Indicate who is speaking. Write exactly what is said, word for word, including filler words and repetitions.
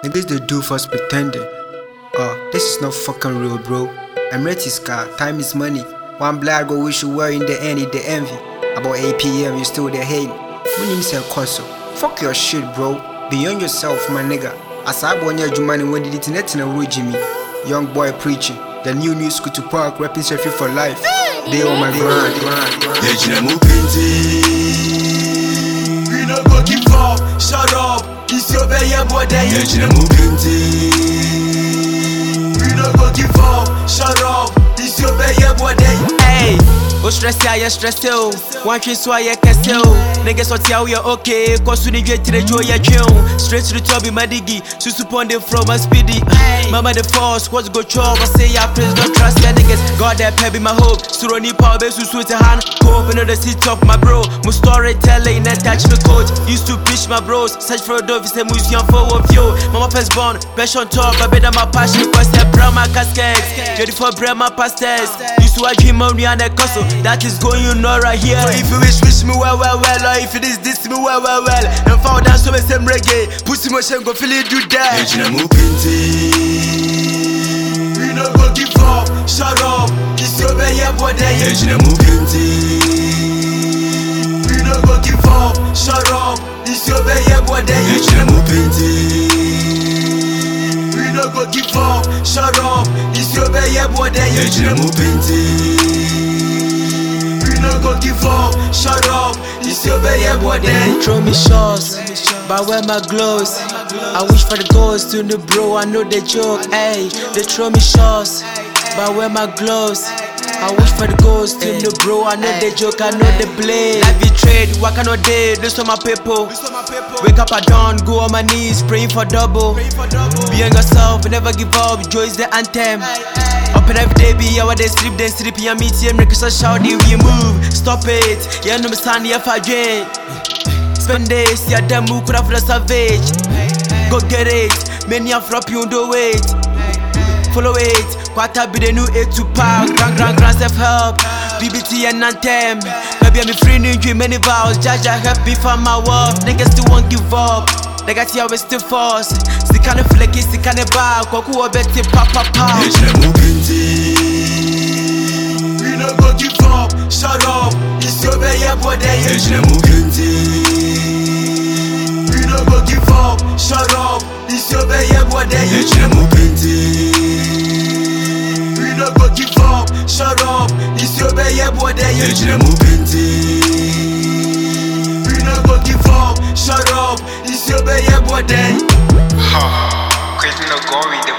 Speaker 1: Niggas they do first pretending. Oh, this is not fucking real, bro. I'm ready, Scar. Time is money. One black go wish you were in the end, in the envy. About eight p m, you still there hate. When you say console, fuck your shit, bro. Beyond yourself, my nigga. As I born your Jumani when did it net in a road, Jimmy. Young boy preaching. The new new school to park, rapping Sheffield for life. They on my grind, grind, grind.
Speaker 2: We no go give up, shut up. It's your baby, boy. We no go give up, shut up. It's your baby, boy.
Speaker 3: Hey, o stress ya, ya stress yo. One tree so ya kese yo. Niggas what ya we are okay. Cause we need to the joy ya chill. Straight to the top in my diggy. Susu ponde from my speedy. Mama the force, what's go chop? I say ya please don't trust ya niggas. God that pay be my hope. Suroni power base susu to hand. Cope in the seat of my bro. My storytelling and touch me coach. Used to preach my bros. Search for a dove, say museum for of you. Mama first born, best on top. I bet my passion cause I brought my casket. Ready for bread my pastors. Used to I dream on me and the castle. That is going on right here. So if you wish, wish me well, well, well. Or if it is this, me well, well, well. And found down so the same reggae. Pussy motion go feel it do that.
Speaker 2: We no go give up, shut up. It's your baby, boy. We no go give up, shut up. It's your baby, boy. We no go give up, shut up. It's your baby, boy. We no go give up, shut up. It's your baby, boy.
Speaker 3: They throw me shots, but wear my gloves. I wish for the ghost to the bro, I know they joke. Hey, they throw me shots, but wear my gloves. I wish for the ghost to the bro, I know they joke, I know they blame. Life be trade, what kind of day? This on my people. Wake up at dawn, go on my knees, praying for double. Be on yourself, never give up, joy is the anthem. Up and every day, be how they sleep, then sleep, yeah, meet you, make us shout, we move. Stop it, yeah, no, stand here for drain. Spend days, yeah, them who could have the savage. Go get it, many are flop you do it. Follow it, quarter be the new eight to park. Grand, grand, grand self help. B B T and anthem. Maybe I'm free new dream, many vows. Jaja help me find my work. Niggas still won't give up. Niggas here we still force. See kind of flecky, see kind of back. Kwaku obeti pa pa pa.
Speaker 2: We no go give up, shut up. It's your baby, boy. We no go give up, shut up. It's your baby, boy. We no go give up, shut up. It's your baby, boy. We no go give up, shut up. It's your baby, boy.
Speaker 1: Ha, cause we no go with the